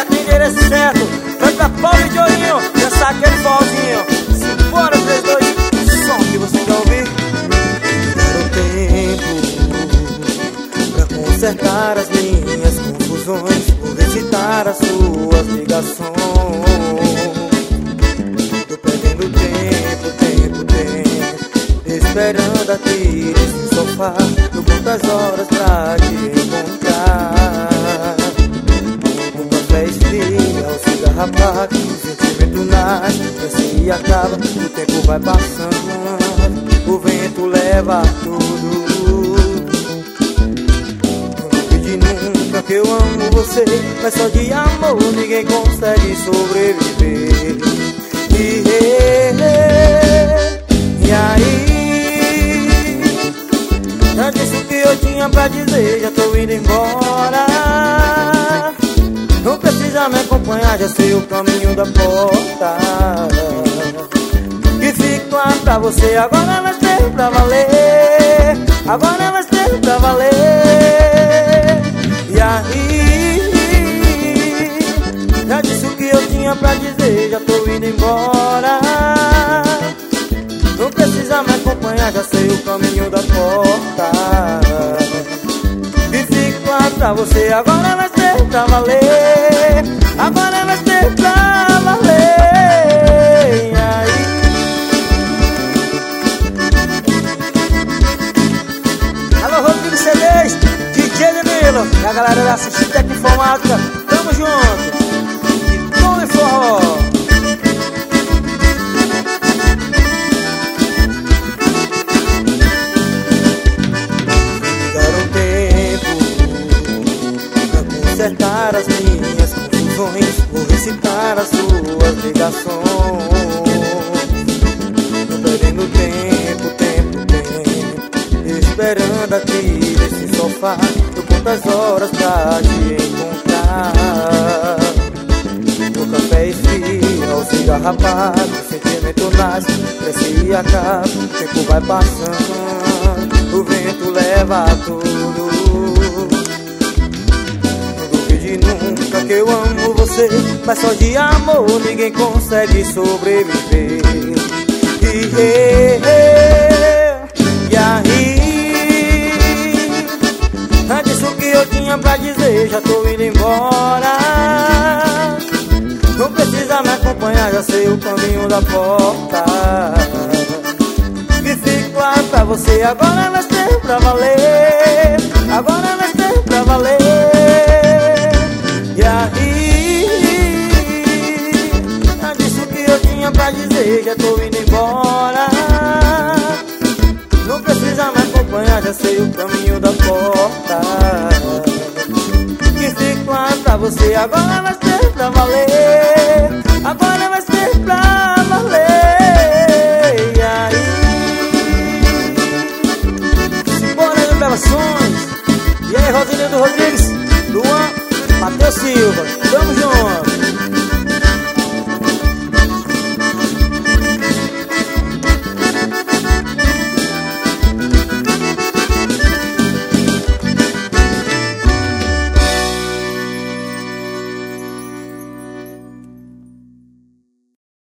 certo, endereço certo. Foi pra pobre de olhinho, dançar aquele pauzinho. Simbora, 3, 2, som que você quer ouvir. Quero tempo pra consertar as minhas confusões, por recitar as suas ligações. Tô perdendo tempo, esperando aqui nesse sofá. Tô quantas horas pra te encontrar. Um café esfria, o cigarro apaga, o sentimento nasce, assim e acaba. O tempo vai passando, o vento leva tudo. Não pedi nunca que eu amo você, mas só de amor ninguém consegue sobreviver. E aí, já disse o que eu tinha pra dizer, já tô indo embora. Não precisa me acompanhar, já sei o caminho da porta. Que fico lá pra você, agora vai ser pra valer. Agora vai ser pra valer. E aí, já disse o que eu tinha pra dizer, já tô indo embora. Não precisa me acompanhar, já sei o caminho da porta. E fico lá pra você, agora vai ser pra valer. Agora vai ser pra valer. E aí, alô, Rodrigo CDs, DJ Danilo e a galera da Assistente Tecnoinformática, tamo junto. E com e forró. consertar as minhas confusões, vou recitar as suas ligações. Tô perdendo tempo, esperando aqui nesse sofá. Tô quantas horas pra te encontrar. O café esfria, o cigarro apaga, o sentimento nasce, cresce e acaba. O tempo vai passando, o vento leva tudo. Nunca que eu amo você, mas só de amor ninguém consegue sobreviver. E aí, disse o que eu tinha pra dizer, já tô indo embora. Não precisa me acompanhar, já sei o caminho da porta. Que fico lá pra você, agora vai ser pra valer. Agora vai ser pra valer. E aí, já disse o que eu tinha pra dizer, já tô indo embora. Não precisa me acompanhar, já sei o caminho da porta. Que fico lá pra você, agora vai ser pra valer. Agora vai ser pra valer. E aí, simbora de Belações. E aí, Rosinildo Rodrigues, Luan, Matheus Silva, tamo junto.